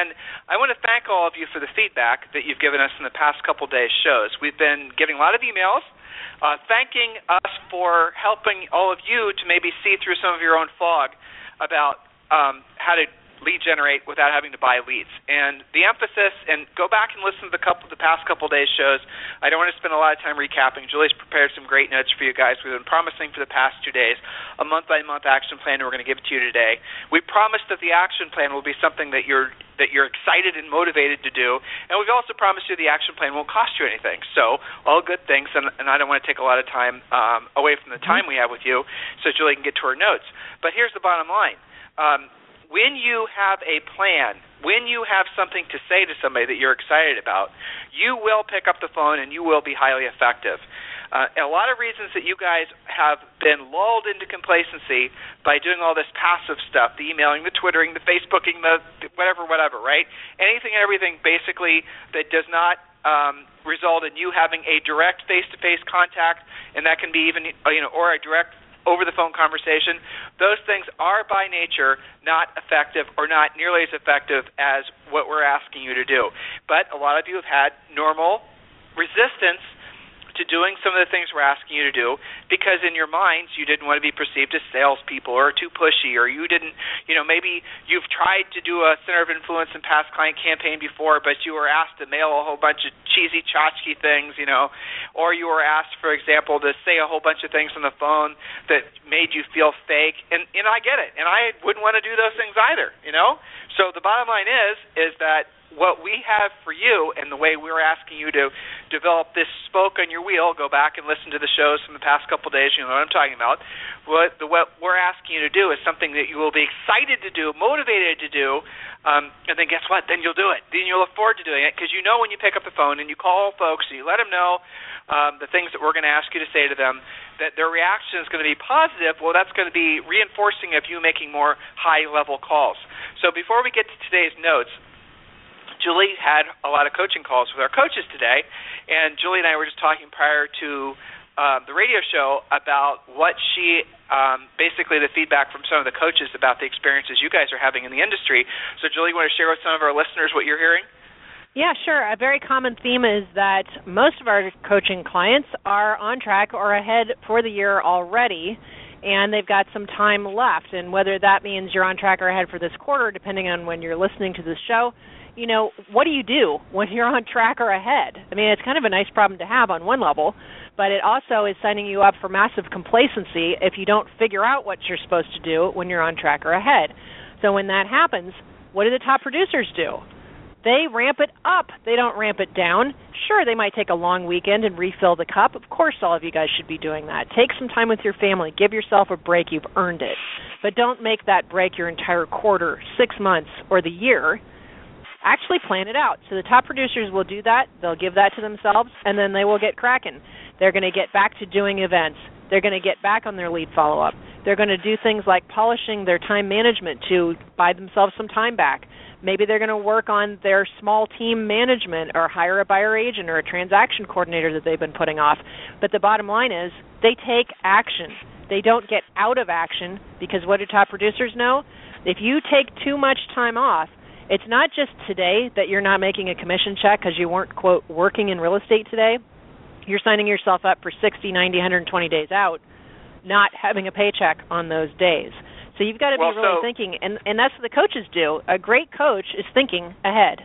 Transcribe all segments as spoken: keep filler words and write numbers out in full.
And I want to thank all of you for the feedback that you've given us in the past couple days' shows. We've been getting a lot of emails uh, thanking us for helping all of you to maybe see through some of your own fog about um, how to lead generate without having to buy leads. And the emphasis, and go back and listen to the couple the past couple days shows. I don't want to spend a lot of time recapping. Julie's prepared some great notes for you guys. We've been promising for the past two days a month-by-month action plan, and we're going to give it to you today. We promised that the action plan will be something that you're that you're excited and motivated to do, and we've also promised you the action plan won't cost you anything. So all good things, and, and I don't want to take a lot of time um, away from the time we have with you so Julie can get to her notes. But here's the bottom line. Um, When you have a plan, when you have something to say to somebody that you're excited about, you will pick up the phone and you will be highly effective. Uh, a lot of reasons that you guys have been lulled into complacency by doing all this passive stuff, the emailing, the Twittering, the Facebooking, the whatever, whatever, right? Anything and everything basically that does not um, result in you having a direct face-to-face contact, and that can be even, you know, or a direct over-the-phone conversation. Those things are by nature not effective or not nearly as effective as what we're asking you to do. But a lot of you have had normal resistance to doing some of the things we're asking you to do because in your minds you didn't want to be perceived as salespeople or too pushy, or you didn't, you know, maybe you've tried to do a center of influence and past client campaign before, but you were asked to mail a whole bunch of cheesy tchotchke things, you know, or you were asked, for example, to say a whole bunch of things on the phone that made you feel fake, and, and I get it, and I wouldn't want to do those things either, you know? So the bottom line is, is that what we have for you and the way we're asking you to develop this spoke on your wheel, go back and listen to the shows from the past couple of days, you know what I'm talking about. What, the, what we're asking you to do is something that you will be excited to do, motivated to do, um, and then guess what? Then you'll do it. Then you'll look forward to doing it because you know when you pick up the phone and you call folks and you let them know um, the things that we're going to ask you to say to them, that their reaction is going to be positive. Well, that's going to be reinforcing of you making more high-level calls. So before we get to today's notes, Julie had a lot of coaching calls with our coaches today, and Julie and I were just talking prior to uh, the radio show about what she, um, basically the feedback from some of the coaches about the experiences you guys are having in the industry. So Julie, you want to share with some of our listeners what you're hearing? Yeah, sure. A very common theme is that most of our coaching clients are on track or ahead for the year already, and they've got some time left. And whether that means you're on track or ahead for this quarter, depending on when you're listening to this show, you know, what do you do when you're on track or ahead? I mean, it's kind of a nice problem to have on one level, but it also is signing you up for massive complacency if you don't figure out what you're supposed to do when you're on track or ahead. So when that happens, what do the top producers do? They ramp it up. They don't ramp it down. Sure, they might take a long weekend and refill the cup. Of course, all of you guys should be doing that. Take some time with your family. Give yourself a break. You've earned it. But don't make that break your entire quarter, six months, or the year. Actually plan it out. So the top producers will do that. They'll give that to themselves, and then they will get cracking. They're going to get back to doing events. They're going to get back on their lead follow-up. They're going to do things like polishing their time management to buy themselves some time back. Maybe they're going to work on their small team management or hire a buyer agent or a transaction coordinator that they've been putting off. But the bottom line is they take action. They don't get out of action because what do top producers know? If you take too much time off, it's not just today that you're not making a commission check because you weren't, quote, working in real estate today. You're signing yourself up for sixty, ninety, one hundred twenty days out, not having a paycheck on those days. So you've got to be well, really so, thinking, and, and that's what the coaches do. A great coach is thinking ahead.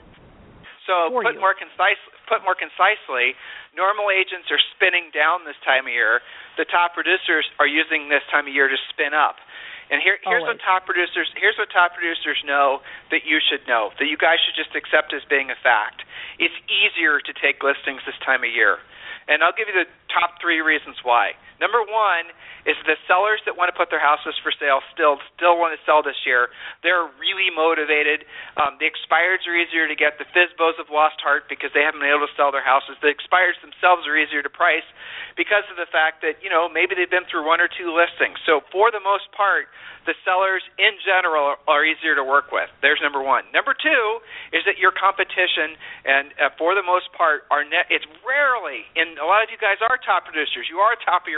So put you. more concise, put more concisely, normal agents are spinning down this time of year. The top producers are using this time of year to spin up. And here, here's Always. what top producers here's what top producers know that you should know, that you guys should just accept as being a fact. It's easier to take listings this time of year. And I'll give you the top three reasons why. Number one is the sellers that want to put their houses for sale still still want to sell this year. They're really motivated. Um, the expireds are easier to get. The F S B Os have lost heart because they haven't been able to sell their houses. The expireds themselves are easier to price because of the fact that, you know, maybe they've been through one or two listings. So for the most part, the sellers in general are, are easier to work with. There's number one. Number two is that your competition, and uh, for the most part, are net, it's rarely, and a lot of you guys are top producers. You are top of your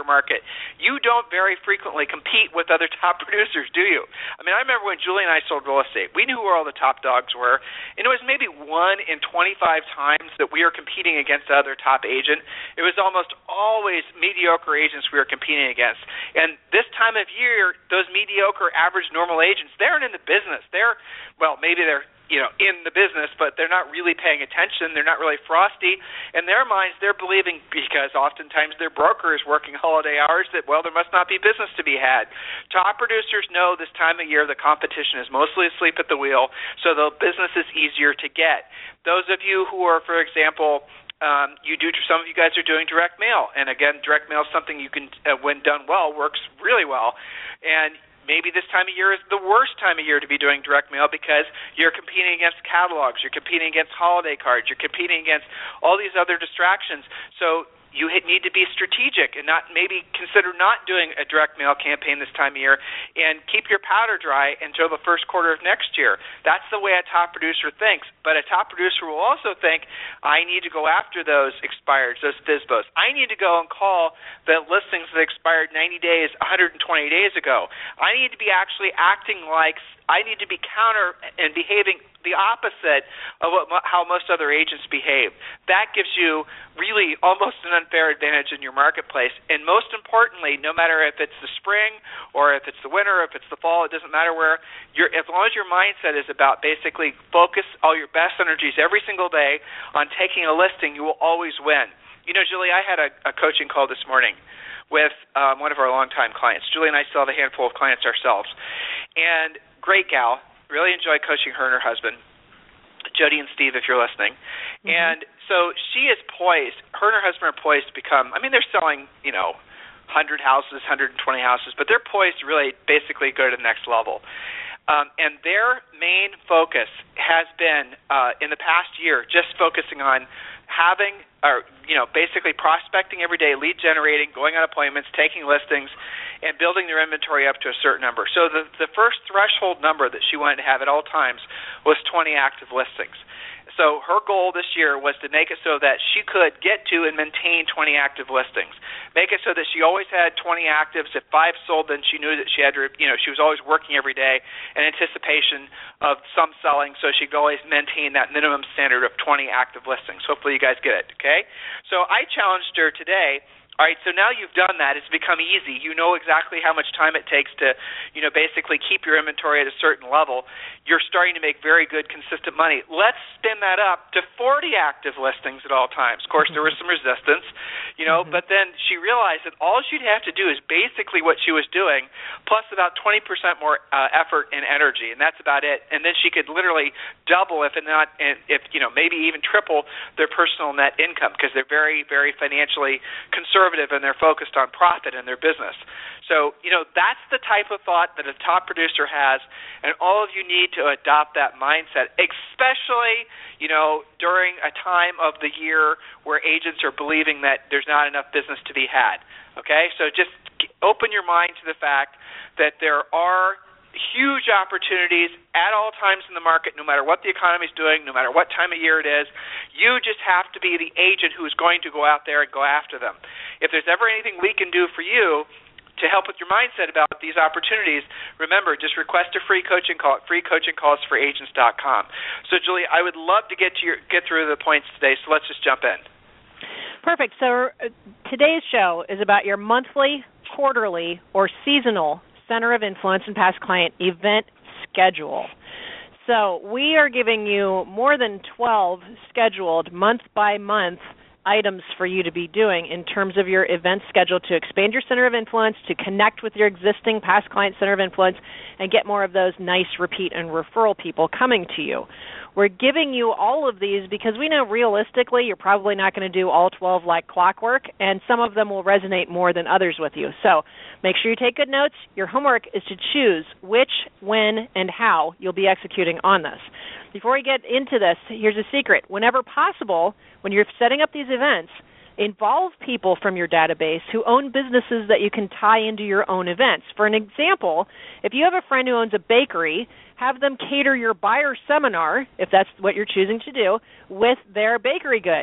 market. You don't very frequently compete with other top producers, do you? I mean, I remember when Julie and I sold real estate, we knew who all the top dogs were, and it was maybe one in twenty-five times that we were competing against the other top agent. It was almost always mediocre agents we were competing against. And this time of year, those mediocre, average, normal agents, they aren't in the business. They're, well, maybe they're you know, in the business, but they're not really paying attention. They're not really frosty. In their minds, they're believing, because oftentimes their broker is working holiday hours, that, well, there must not be business to be had. Top producers know this time of year the competition is mostly asleep at the wheel, so the business is easier to get. Those of you who are, for example, Um, you do. Some of you guys are doing direct mail, and again, direct mail is something you can, uh, when done well, works really well. And maybe this time of year is the worst time of year to be doing direct mail because you're competing against catalogs, you're competing against holiday cards, you're competing against all these other distractions. So you need to be strategic and not maybe consider not doing a direct mail campaign this time of year and keep your powder dry until the first quarter of next year. That's the way a top producer thinks. But a top producer will also think, I need to go after those expireds, those F S B Os. I need to go and call the listings that expired ninety days, one hundred twenty days ago. I need to be actually acting like I need to be counter and behaving the opposite of what, how most other agents behave. That gives you really almost an unfair advantage in your marketplace. And most importantly, no matter if it's the spring or if it's the winter, or if it's the fall, it doesn't matter where, you're, as long as your mindset is about basically focus all your best energies every single day on taking a listing, you will always win. You know, Julie, I had a, a coaching call this morning with um, one of our longtime clients. Julie and I still have a handful of clients ourselves. And great gal, really enjoy coaching her and her husband, Jody and Steve, if you're listening. Mm-hmm. And so she is poised, her and her husband are poised to become, I mean, they're selling, you know, one hundred houses, one hundred twenty houses, but they're poised to really basically go to the next level. Um, and their main focus has been, uh, in the past year, just focusing on having, or you know, basically prospecting every day, lead generating, going on appointments, taking listings, and building their inventory up to a certain number. So the, the first threshold number that she wanted to have at all times was twenty active listings. So her goal this year was to make it so that she could get to and maintain twenty active listings. Make it so that she always had twenty actives. If five sold, then she knew that she had to, you know, she was always working every day in anticipation of some selling, so she could always maintain that minimum standard of twenty active listings. Hopefully you guys get it, okay? So I challenged her today. All right, so now you've done that. It's become easy. You know exactly how much time it takes to, you know, basically keep your inventory at a certain level. You're starting to make very good, consistent money. Let's spin that up to forty active listings at all times. Of course, there was some resistance, you know, mm-hmm. but then she realized that all she'd have to do is basically what she was doing, plus about twenty percent more uh, effort and energy, and that's about it. And then she could literally double, if not, if you know, maybe even triple their personal net income because they're very, very financially conservative and they're focused on profit in their business. So, you know, that's the type of thought that a top producer has, and all of you need to adopt that mindset, especially, you know, during a time of the year where agents are believing that there's not enough business to be had. Okay? So just open your mind to the fact that there are huge opportunities at all times in the market, no matter what the economy is doing, no matter what time of year it is. You just have to be the agent who is going to go out there and go after them. If there's ever anything we can do for you to help with your mindset about these opportunities, remember, just request a free coaching call at free coaching calls for agents dot com. So, Julie, I would love to get to your, get through the points today, so let's just jump in. Perfect. So uh, today's show is about your monthly, quarterly, or seasonal Center of Influence and Past Client event schedule. So we are giving you more than twelve scheduled month-by-month items for you to be doing in terms of your event schedule to expand your Center of Influence, to connect with your existing Past Client Center of Influence, and get more of those nice repeat and referral people coming to you. We're giving you all of these because we know realistically you're probably not going to do all twelve like clockwork, and some of them will resonate more than others with you. So make sure you take good notes. Your homework is to choose which, when, and how you'll be executing on this. Before we get into this, here's a secret. Whenever possible, when you're setting up these events, involve people from your database who own businesses that you can tie into your own events. For an example, if you have a friend who owns a bakery, have them cater your buyer seminar, if that's what you're choosing to do, with their bakery goods.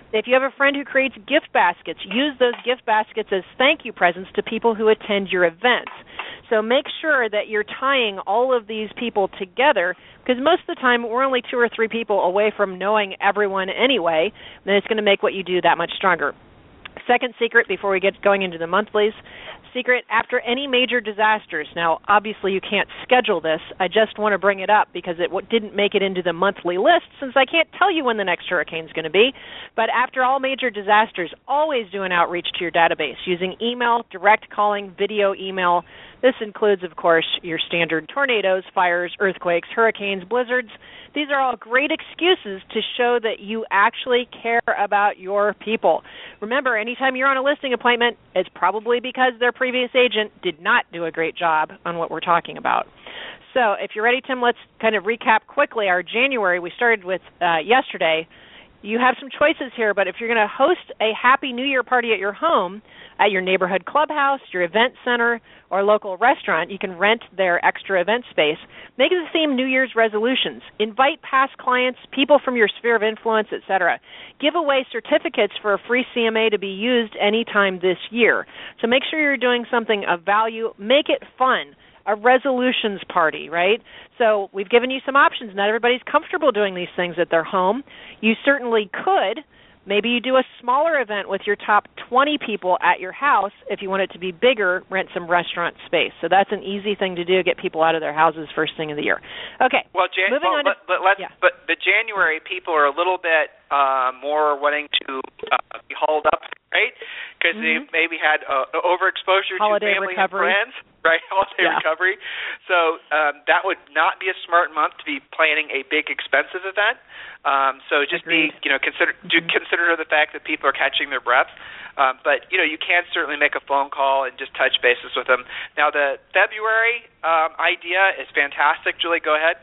If you have a friend who creates gift baskets, use those gift baskets as thank you presents to people who attend your events. So make sure that you're tying all of these people together, because most of the time we're only two or three people away from knowing everyone anyway, then it's going to make what you do that much stronger. Second secret before we get going into the monthlies, secret after any major disasters. Now, obviously you can't schedule this. I just want to bring it up because it w- didn't make it into the monthly list since I can't tell you when the next hurricane's going to be. But after all major disasters, always do an outreach to your database using email, direct calling, video email. This includes, of course, your standard tornadoes, fires, earthquakes, hurricanes, blizzards. These are all great excuses to show that you actually care about your people. Remember, anytime you're on a listing appointment, it's probably because their previous agent did not do a great job on what we're talking about. So if you're ready, Tim, let's kind of recap quickly our January. We started with uh, yesterday. You have some choices here, but if you're going to host a Happy New Year party at your home, at your neighborhood clubhouse, your event center, or local restaurant, you can rent their extra event space. Make the theme New Year's resolutions. Invite past clients, people from your sphere of influence, et cetera. Give away certificates for a free C M A to be used anytime this year. So make sure you're doing something of value. Make it fun. A resolutions party, right? So we've given you some options. Not everybody's comfortable doing these things at their home. You certainly could. Maybe you do a smaller event with your top twenty people at your house. If you want it to be bigger, rent some restaurant space. So that's an easy thing to do, get people out of their houses first thing of the year. Okay, well, Jan- moving well, on to, but, let's, yeah. but the January people are a little bit uh, more wanting to uh, be hauled up, right? Because mm-hmm. they maybe had uh, overexposure Holiday to family recovery. and friends, right? Holiday yeah. recovery. So um, that would not be a smart month to be planning a big, expensive event. Um, so just Agreed. be, you know, consider mm-hmm. do consider the fact that people are catching their breath. Um, but you know, you can certainly make a phone call and just touch bases with them. Now, the February um, idea is fantastic. Julie, go ahead.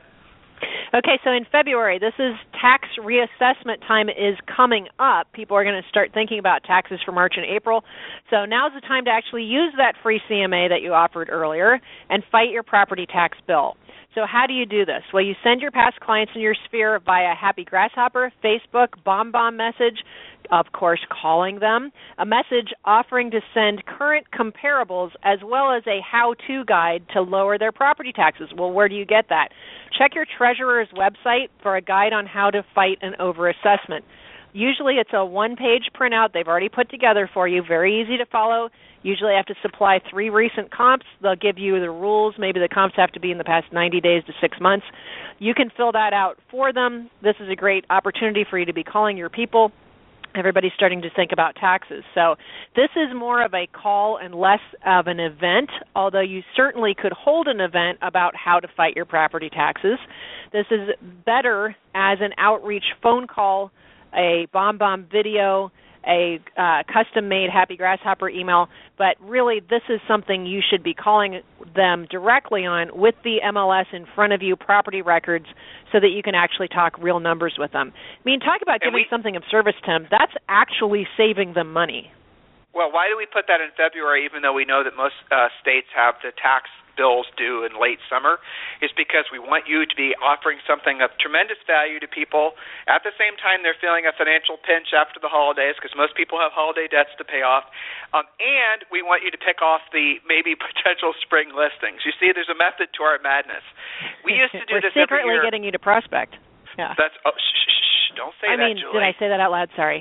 Okay, so in February, this is tax reassessment time is coming up. People are going to start thinking about taxes for March and April. So now's the time to actually use that free C M A that you offered earlier and fight your property tax bill. So how do you do this? Well, you send your past clients in your sphere via Happy Grasshopper, Facebook, BombBomb message, of course calling them, a message offering to send current comparables as well as a how-to guide to lower their property taxes. Well, where do you get that? Check your treasurer's website for a guide on how to fight an overassessment. Usually it's a one-page printout they've already put together for you, very easy to follow. Usually you have to supply three recent comps. They'll give you the rules. Maybe the comps have to be in the past ninety days to six months. You can fill that out for them. This is a great opportunity for you to be calling your people. Everybody's starting to think about taxes. So this is more of a call and less of an event, although you certainly could hold an event about how to fight your property taxes. This is better as an outreach phone call, a BombBomb video, a uh, custom-made Happy Grasshopper email, but really this is something you should be calling them directly on with the M L S in front of you, property records, so that you can actually talk real numbers with them. I mean, talk about giving we, something of service, Tim. That's actually saving them money. Well, why do we put that in February, even though we know that most uh, states have the tax bills due in late summer, is because we want you to be offering something of tremendous value to people. At the same time, they're feeling a financial pinch after the holidays because most people have holiday debts to pay off. Um, and we want you to pick off the maybe potential spring listings. You see, there's a method to our madness. We used to do We're this every year. secretly getting you to prospect. Yeah. That's oh, shh, shh, shh, don't say I that, mean, Julie. did I say that out loud? Sorry.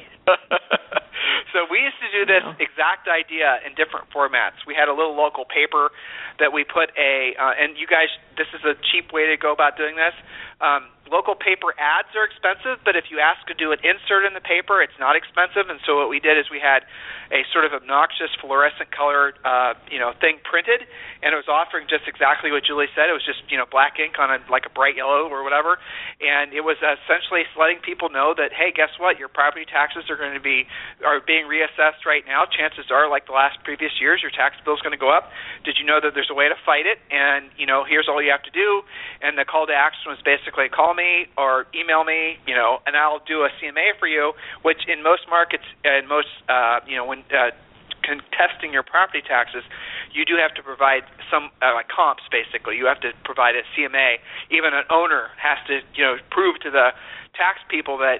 So we used to do this no. exact idea in different formats. We had a little local paper that we put a, uh, and you guys, this is a cheap way to go about doing this. Um, local paper ads are expensive, but if you ask to do an insert in the paper, it's not expensive. And so what we did is we had a sort of obnoxious fluorescent colored, uh, you know, thing printed, and it was offering just exactly what Julie said. It was just, you know, black ink on a, like a bright yellow or whatever, and it was essentially letting people know that, hey, guess what? Your property taxes are going to be are being reassessed right now. Chances are, like the last previous years, your tax bill is going to go up. Did you know that there's a way to fight it? And, you know, here's all you have to do. And the call to action was basically call me or email me, you know, and I'll do a C M A for you, which in most markets and most, uh, you know, when uh, contesting your property taxes, you do have to provide some uh, like comps, basically. You have to provide a C M A. Even an owner has to, you know, prove to the tax people that,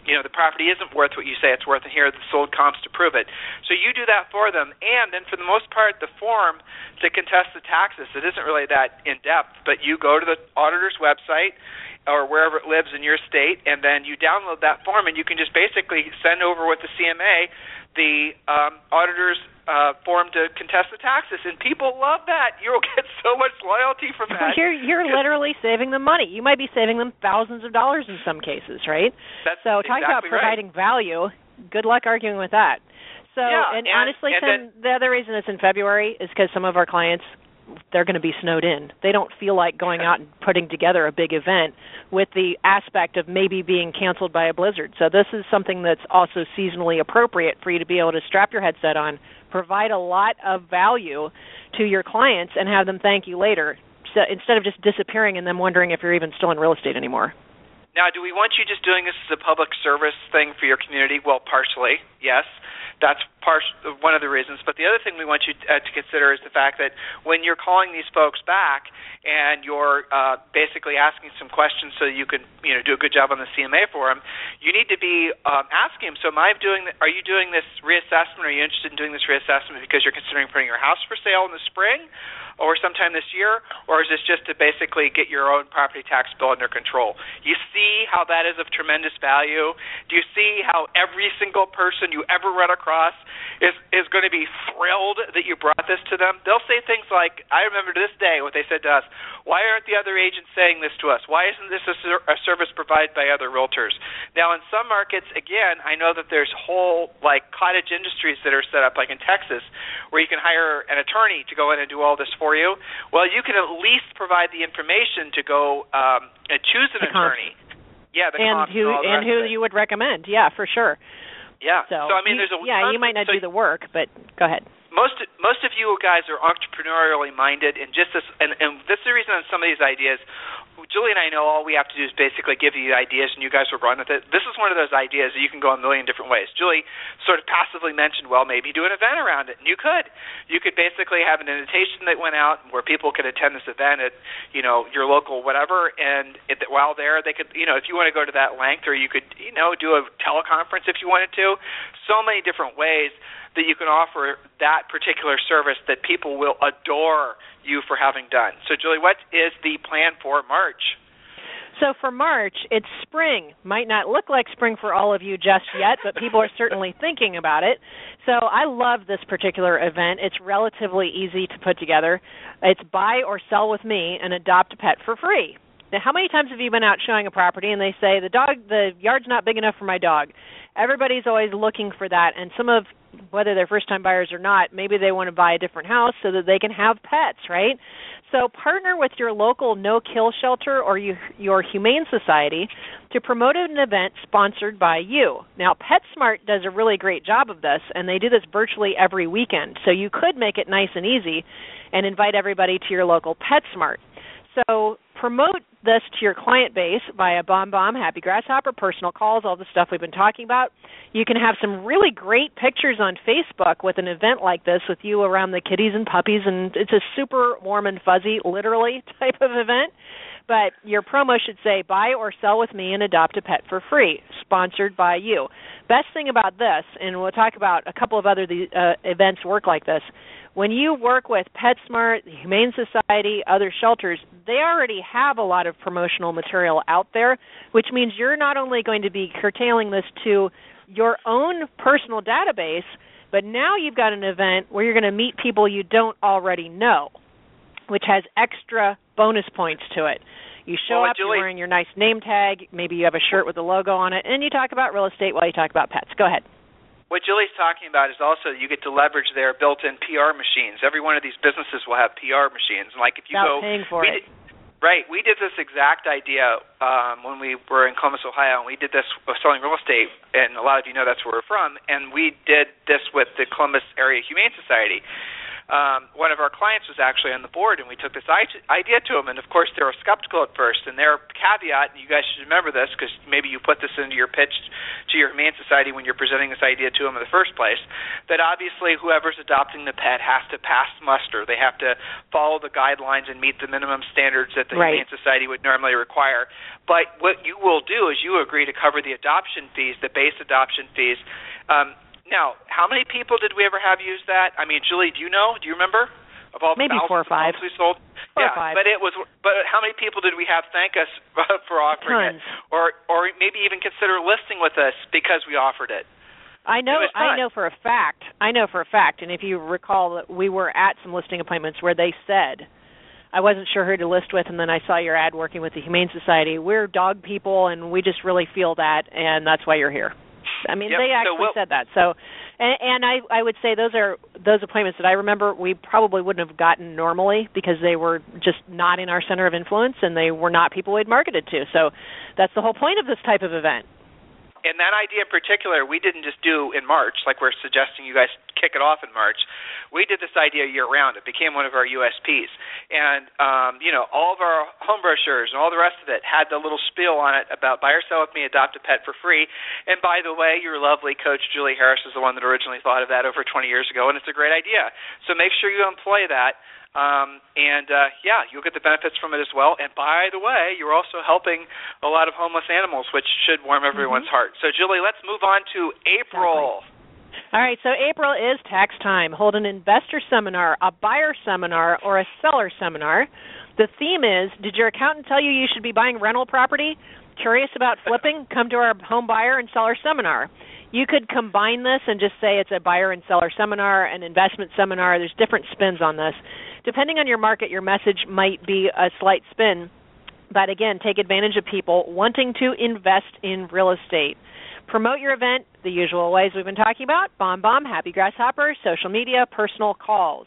you know, the property isn't worth what you say it's worth, and here are the sold comps to prove it. So you do that for them, and then for the most part, the form to contest the taxes, it isn't really that in-depth, but you go to the auditor's website or wherever it lives in your state, and then you download that form, and you can just basically send over with the C M A the um, auditor's uh, form to contest the taxes, and people love that. You'll get so much loyalty from that. You're, you're literally saving them money. You might be saving them thousands of dollars in some cases, right? That's so talking exactly about providing right. value, good luck arguing with that. So, yeah, and, and honestly, and Tim, then, the other reason it's in February is because some of our clients, they're going to be snowed in. They don't feel like going out and putting together a big event with the aspect of maybe being canceled by a blizzard. So this is something that's also seasonally appropriate for you to be able to strap your headset on, provide a lot of value to your clients, and have them thank you later, so instead of just disappearing and them wondering if you're even still in real estate anymore. Now, do we want you just doing this as a public service thing for your community? Well, partially, yes. That's part, one of the reasons. But the other thing we want you uh, to consider is the fact that when you're calling these folks back and you're uh, basically asking some questions so you can, you know, do a good job on the C M A for them, you need to be um, asking them, so am I doing, are you doing this reassessment? Are you interested in doing this reassessment because you're considering putting your house for sale in the spring or sometime this year, or is this just to basically get your own property tax bill under control? You see how that is of tremendous value? Do you see how every single person you ever run across is, is going to be thrilled that you brought this to them? They'll say things like, I remember to this day what they said to us, why aren't the other agents saying this to us? Why isn't this a, ser- a service provided by other realtors? Now, in some markets, again, I know that there's whole, like, cottage industries that are set up, like in Texas, where you can hire an attorney to go in and do all this for you. Well, you can at least provide the information to go um, and choose an the attorney. Comps. Yeah, the and comps who and, all the and who rest of it. you would recommend. Yeah, for sure. Yeah. So, so I mean, you, there's a yeah. You might not so do the work, but go ahead. Most most of you guys are entrepreneurially minded, and just this, and, and this is the reason on some of these ideas. Julie and I know all we have to do is basically give you ideas, and you guys will run with it. This is one of those ideas that you can go a million different ways. Julie sort of passively mentioned, well, maybe do an event around it, and you could. You could basically have an invitation that went out where people could attend this event at, you know, your local whatever, and it, while there, they could, you know, if you want to go to that length, or you could, you know, do a teleconference if you wanted to. So many different ways that you can offer that particular service that people will adore you for having done. So, Julie, what is the plan for March? So for March, it's spring. Might not look like spring for all of you just yet, but people are certainly thinking about it. So I love this particular event. It's relatively easy to put together. It's buy or sell with me and adopt a pet for free. Now, how many times have you been out showing a property and they say, the dog, the yard's not big enough for my dog? Everybody's always looking for that, and some of, whether they're first-time buyers or not, maybe they want to buy a different house so that they can have pets, right? So partner with your local no-kill shelter or you, your humane society to promote an event sponsored by you. Now, PetSmart does a really great job of this, and they do this virtually every weekend. So you could make it nice and easy and invite everybody to your local PetSmart. So promote this to your client base via BombBomb, Happy Grasshopper, personal calls, all the stuff we've been talking about. You can have some really great pictures on Facebook with an event like this with you around the kitties and puppies, and it's a super warm and fuzzy, literally, type of event. But your promo should say, buy or sell with me and adopt a pet for free, sponsored by you. Best thing about this, and we'll talk about a couple of other uh, events work like this, when you work with PetSmart, the Humane Society, other shelters, they already have a lot of promotional material out there, which means you're not only going to be curtailing this to your own personal database, but now you've got an event where you're going to meet people you don't already know, which has extra bonus points to it. You show well, up, Julie, you're wearing your nice name tag, maybe you have a shirt with a logo on it, and you talk about real estate while you talk about pets. Go ahead. What Julie's talking about is also you get to leverage their built-in P R machines. Every one of these businesses will have P R machines. Like if you Without go, paying for we it. Did, right, we did this exact idea um, when we were in Columbus, Ohio, and we did this with selling real estate, and a lot of you know that's where we're from, and we did this with the Columbus Area Humane Society. um, one of our clients was actually on the board, and we took this idea to them, and of course they were skeptical at first, and their caveat, and you guys should remember this because maybe you put this into your pitch to your Humane Society when you're presenting this idea to them in the first place, that obviously whoever's adopting the pet has to pass muster. They have to follow the guidelines and meet the minimum standards that the right. Humane Society would normally require. But what you will do is you agree to cover the adoption fees, the base adoption fees. Um, Now, how many people did we ever have use that? I mean, Julie, do you know? Do you remember? Of all the Maybe four or five. We sold? Four yeah, or five. but it was. But how many people did we have thank us for offering Tons. it, or or maybe even consider listing with us because we offered it? I know. I know for a fact. I know for a fact. And if you recall, that we were at some listing appointments where they said, I wasn't sure who to list with, and then I saw your ad working with the Humane Society. We're dog people, and we just really feel that, and that's why you're here. I mean, yep. they actually so we'll, said that. So, and, and I, I would say those are those appointments that I remember we probably wouldn't have gotten normally because they were just not in our center of influence, and they were not people we'd marketed to. So that's the whole point of this type of event. And that idea in particular, we didn't just do in March, like we're suggesting you guys kick it off in March. We did this idea year-round. It became one of our U S Ps. And, um, you know, all of our home brochures and all the rest of it had the little spiel on it about buy or sell with me, adopt a pet for free. And, by the way, your lovely coach, Julie Harris, is the one that originally thought of that over twenty years ago, and it's a great idea. So make sure you employ that. Um, and, uh, yeah, you'll get the benefits from it as well. And, by the way, you're also helping a lot of homeless animals, which should warm everyone's mm-hmm. heart. So, Julie, let's move on to April. Exactly. All right, so April is tax time. Hold an investor seminar, a buyer seminar, or a seller seminar. The theme is, did your accountant tell you you should be buying rental property? Curious about flipping? Come to our home buyer and seller seminar. You could combine this and just say it's a buyer and seller seminar, an investment seminar. There's different spins on this. Depending on your market, your message might be a slight spin. But again, take advantage of people wanting to invest in real estate. Promote your event the usual ways we've been talking about: BombBomb, Happy Grasshopper, social media, personal calls.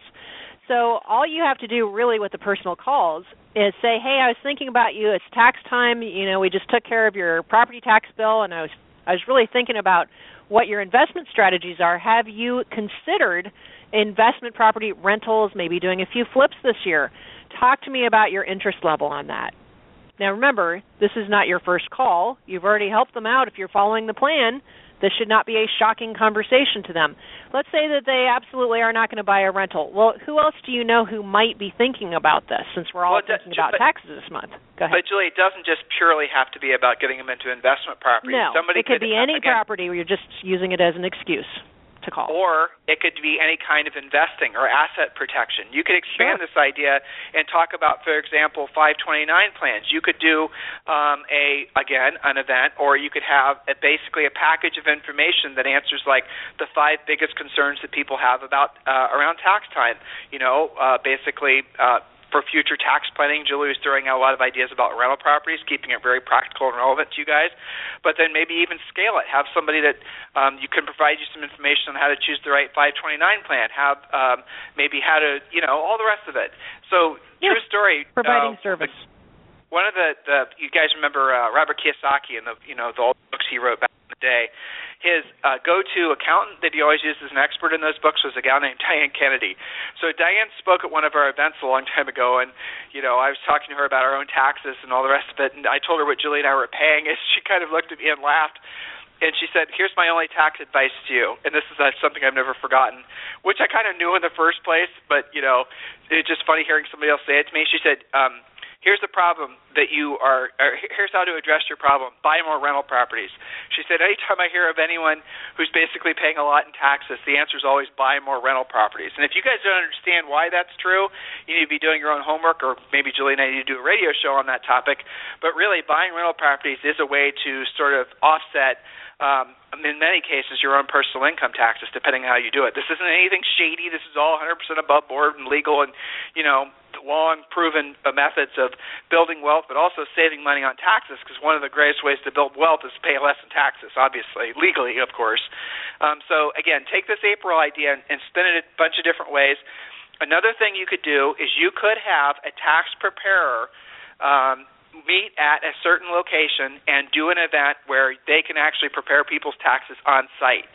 So all you have to do really with the personal calls is say, hey, I was thinking about you. It's tax time. You know, we just took care of your property tax bill, and I was I was really thinking about what your investment strategies are. Have you considered investment property rentals, maybe doing a few flips this year? Talk to me about your interest level on that. Now, remember, this is not your first call. You've already helped them out if you're following the plan. This should not be a shocking conversation to them. Let's say that they absolutely are not going to buy a rental. Well, who else do you know who might be thinking about this, since we're all well, thinking d- about but, taxes this month? Go ahead. But, Julie, it doesn't just purely have to be about getting them into investment property. No, Somebody it could, could be any again, property where you're just using it as an excuse to call. Or it could be any kind of investing or asset protection. You could expand sure. this idea and talk about, for example, five twenty-nine plans. You could do um, a again an event, or you could have a, basically a package of information that answers like the five biggest concerns that people have about uh, around tax time. You know, uh, basically. Uh, For future tax planning, Julie was throwing out a lot of ideas about rental properties, keeping it very practical and relevant to you guys. But then maybe even scale it. Have somebody that um, you can provide you some information on how to choose the right five twenty-nine plan. Have um, maybe how to, you know, all the rest of it. So yeah. true story. Providing uh, service. One of the, the you guys remember uh, Robert Kiyosaki and the you know the old books he wrote back in the day. His uh, go-to accountant that he always used as an expert in those books was a gal named Diane Kennedy. So Diane spoke at one of our events a long time ago, and you know I was talking to her about our own taxes and all the rest of it, and I told her what Julie and I were paying, and she kind of looked at me and laughed. And she said, here's my only tax advice to you, and this is uh, something I've never forgotten, which I kind of knew in the first place, but, you know, it's just funny hearing somebody else say it to me. She said, um, here's the problem that you are, or here's how to address your problem. Buy more rental properties. She said, anytime I hear of anyone who's basically paying a lot in taxes, the answer is always buy more rental properties. And if you guys don't understand why that's true, you need to be doing your own homework, or maybe Julie and I need to do a radio show on that topic. But really, buying rental properties is a way to sort of offset Um, in many cases, your own personal income taxes, depending on how you do it. This isn't anything shady. This is all one hundred percent above board and legal and, you know, long proven uh, methods of building wealth, but also saving money on taxes, because one of the greatest ways to build wealth is to pay less in taxes, obviously, legally, of course. Um, so, again, take this April idea and, and spin it a bunch of different ways. Another thing you could do is you could have a tax preparer um, meet at a certain location and do an event where they can actually prepare people's taxes on site.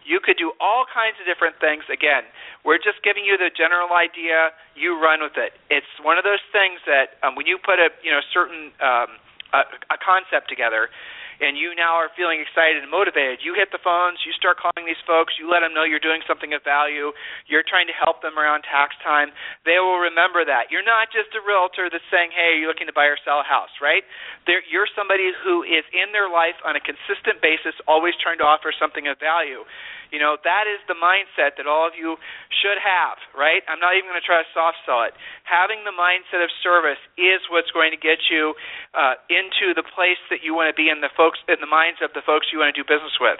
You could do all kinds of different things. Again, we're just giving you the general idea. You run with it. It's one of those things that um, when you put a you know certain um, a, a concept together, and you now are feeling excited and motivated, you hit the phones, you start calling these folks, you let them know you're doing something of value, you're trying to help them around tax time. They will remember that. You're not just a realtor that's saying, hey, you're looking to buy or sell a house, right? They're, you're somebody who is in their life on a consistent basis, always trying to offer something of value. You know, that is the mindset that all of you should have, right? I'm not even going to try to soft sell it. Having the mindset of service is what's going to get you uh, into the place that you want to be in the folks in the minds of the folks you want to do business with.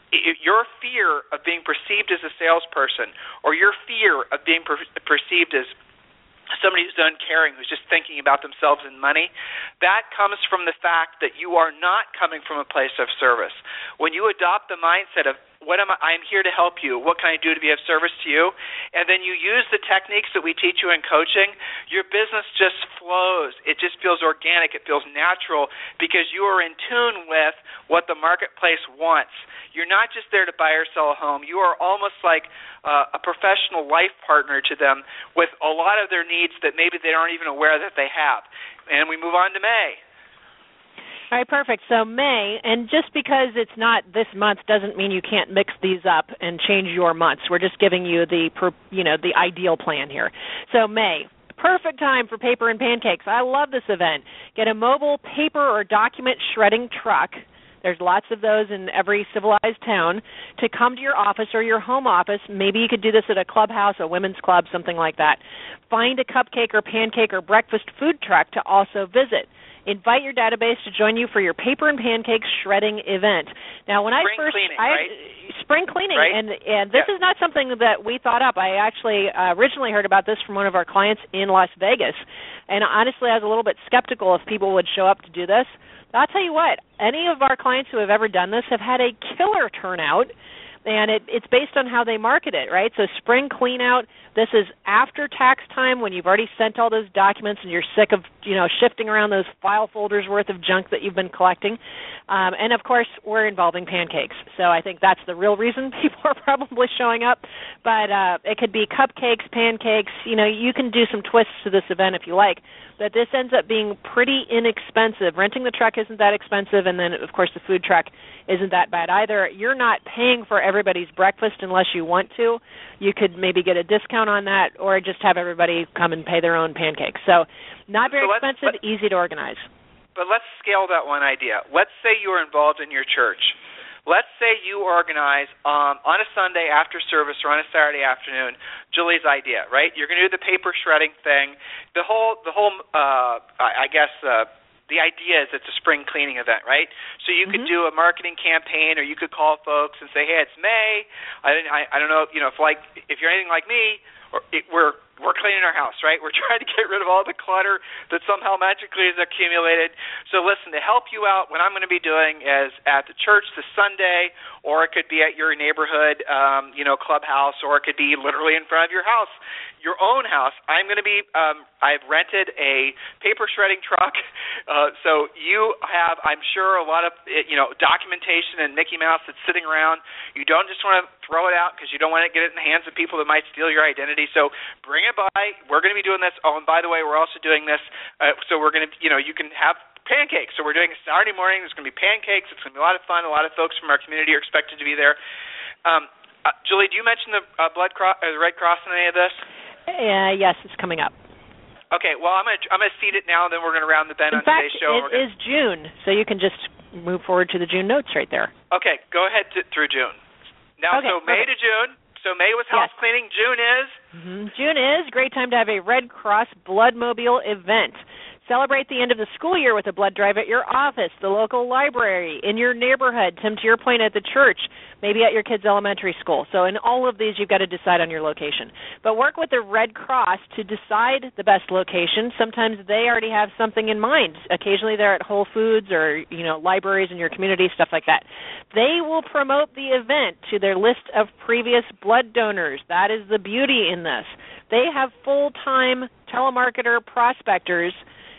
Your fear of being perceived as a salesperson, or your fear of being per- perceived as somebody who's uncaring, who's just thinking about themselves and money, that comes from the fact that you are not coming from a place of service. When you adopt the mindset of, what am I, I'm here to help you, what can I do to be of service to you, and then you use the techniques that we teach you in coaching, your business just flows. It just feels organic. It feels natural because you are in tune with what the marketplace wants. You're not just there to buy or sell a home. You are almost like uh, a professional life partner to them with a lot of their needs that maybe they aren't even aware that they have. And we move on to May. All right, perfect. So May, and just because it's not this month doesn't mean you can't mix these up and change your months. We're just giving you the, you know, the ideal plan here. So May, perfect time for paper and pancakes. I love this event. Get a mobile paper or document shredding truck. There's lots of those in every civilized town, to come to your office or your home office. Maybe you could do this at a clubhouse, a women's club, something like that. Find a cupcake or pancake or breakfast food truck to also visit. Invite your database to join you for your paper and pancakes shredding event. Now, when spring I first cleaning, I, right? spring cleaning, right? and and this yeah. is not something that we thought up. I actually uh, originally heard about this from one of our clients in Las Vegas, and honestly, I was a little bit skeptical if people would show up to do this. But I'll tell you what, any of our clients who have ever done this have had a killer turnout. And it, it's based on how they market it, right? So spring clean out, this is after tax time when you've already sent all those documents and you're sick of, you know, shifting around those file folders worth of junk that you've been collecting. Um, and, of course, we're involving pancakes. So I think that's the real reason people are probably showing up. But uh, it could be cupcakes, pancakes. You know, you can do some twists to this event if you like. But this ends up being pretty inexpensive. Renting the truck isn't that expensive, and then, of course, the food truck isn't that bad either. You're not paying for everybody's breakfast unless you want to. You could maybe get a discount on that or just have everybody come and pay their own pancakes. So not very so expensive, easy to organize. But let's scale that one idea. Let's say you're involved in your church. Let's say you organize um, on a Sunday after service or on a Saturday afternoon, Julie's idea, right? You're going to do the paper shredding thing. The whole, the whole, uh, I guess, uh, the idea is it's a spring cleaning event, right? So you could mm-hmm. do a marketing campaign, or you could call folks and say, "Hey, it's May. I, I, I don't know, you know, if like if you're anything like me, or it, we're we're cleaning our house, right? We're trying to get rid of all the clutter that somehow magically has accumulated. So listen, to help you out, what I'm going to be doing is at the church this Sunday, or it could be at your neighborhood, um, you know, clubhouse, or it could be literally in front of your house, your own house. I'm going to be, um, I've rented a paper shredding truck. Uh, so you have, I'm sure, a lot of, you know, documentation and Mickey Mouse that's sitting around. You don't just want to throw it out because you don't want to get it in the hands of people that might steal your identity. So bring it by. We're going to be doing this. Oh, and by the way, we're also doing this. Uh, so we're going to, you know, you can have pancakes. So we're doing it Saturday morning. There's going to be pancakes. It's going to be a lot of fun. A lot of folks from our community are expected to be there. Um, uh, Julie, do you mention the uh, Blood Cross, or the Red Cross in any of this? Uh, yes, it's coming up. Okay, well, I'm going to I'm going to seed it now, and then we're going to round the bend in on fact, today's show. In fact, it is June, so you can just move forward to the June notes right there. Okay, go ahead to, through June. Now, okay, so May perfect. to June. So May was house yes. cleaning. June is? Mm-hmm. June is a great time to have a Red Cross Bloodmobile event. Celebrate the end of the school year with a blood drive at your office, the local library, in your neighborhood, Tim, to your point, at the church, maybe at your kid's elementary school. So in all of these, you've got to decide on your location. But work with the Red Cross to decide the best location. Sometimes they already have something in mind. Occasionally they're at Whole Foods or, you know, libraries in your community, stuff like that. They will promote the event to their list of previous blood donors. That is the beauty in this. They have full-time telemarketer prospectors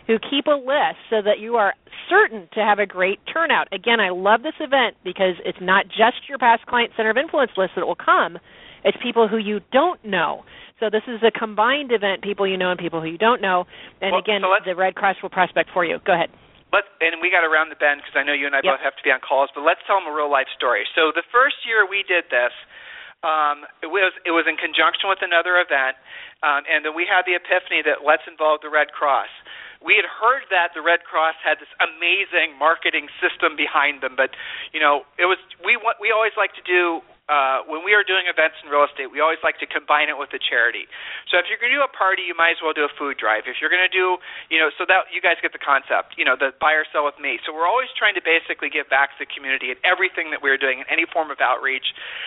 who keep a list so that you are certain to have a great turnout. Again, I love this event because it's not just your past client center of influence list that will come. It's people who you don't know. So this is a combined event, people you know and people who you don't know. And well, again, so the Red Cross will prospect for you. Go ahead. Let's, and we got to round the bend because I know you and I yep. both have to be on calls, but let's tell them a real-life story. So the first year we did this, um, it was it was in conjunction with another event, um, and then we had the epiphany that let's involve the Red Cross. We had heard that the Red Cross had this amazing marketing system behind them, but you know, it was we we always like to do. Uh, when we are doing events in real estate, we always like to combine it with a charity. So if you're going to do a party, you might as well do a food drive. If you're going to do, you know, so that you guys get the concept, you know, the buy or sell with me. So we're always trying to basically give back to the community in everything that we're doing, in any form of outreach.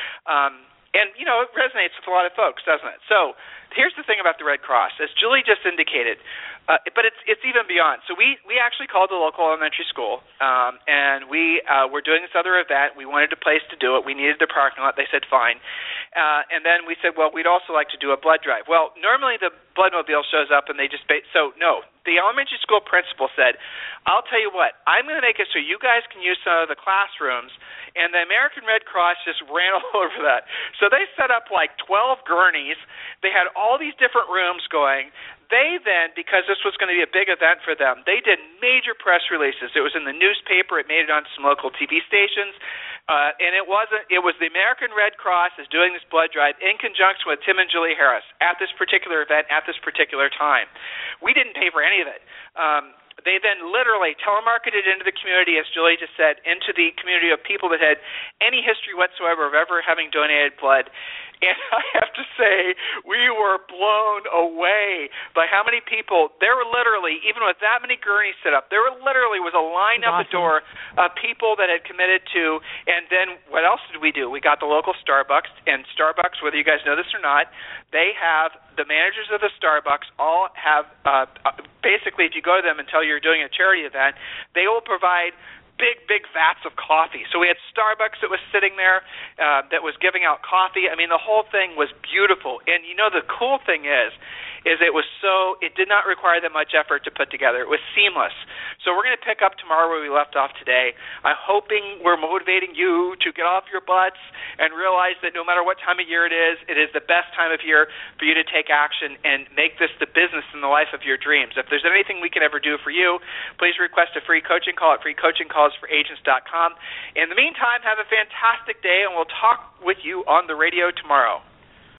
Um, and, you know, it resonates with a lot of folks, doesn't it? So here's the thing about the Red Cross. As Julie just indicated, uh, but it's it's even beyond. So we, we actually called the local elementary school, um, and we uh, were doing this other event. We wanted a place to do it. We needed the parking lot. They said fine. Uh, and then we said, well, we'd also like to do a blood drive. Well, normally the bloodmobile shows up and they just ba- – so no. The elementary school principal said, I'll tell you what, I'm going to make it so you guys can use some of the classrooms, and the American Red Cross just ran all over that. So they set up like twelve gurneys. They had all these different rooms going. They then, because this was going to be a big event for them, they did major press releases. It was in the newspaper. It made it on some local T V stations. Uh, and it wasn't. It was the American Red Cross is doing this blood drive in conjunction with Tim and Julie Harris at this particular event at this particular time. We didn't pay for any of it. Um, they then literally telemarketed into the community, as Julie just said, into the community of people that had any history whatsoever of ever having donated blood. And I have to say, we were blown away by how many people, there were literally, even with that many gurneys set up, there were literally was a line out the door of people that had committed to, and then what else did we do? We got the local Starbucks, and Starbucks, whether you guys know this or not, they have, the managers of the Starbucks all have, uh, basically if you go to them and tell you're doing a charity event, they will provide big, big vats of coffee. So we had Starbucks that was sitting there uh, that was giving out coffee. I mean, the whole thing was beautiful. And, you know, the cool thing is, is it was so, it did not require that much effort to put together. It was seamless. So we're going to pick up tomorrow where we left off today. I'm hoping we're motivating you to get off your butts and realize that no matter what time of year it is, it is the best time of year for you to take action and make this the business and the life of your dreams. If there's anything we can ever do for you, please request a free coaching call at free coaching calls for agents dot com. In the meantime, have a fantastic day, and we'll talk with you on the radio tomorrow.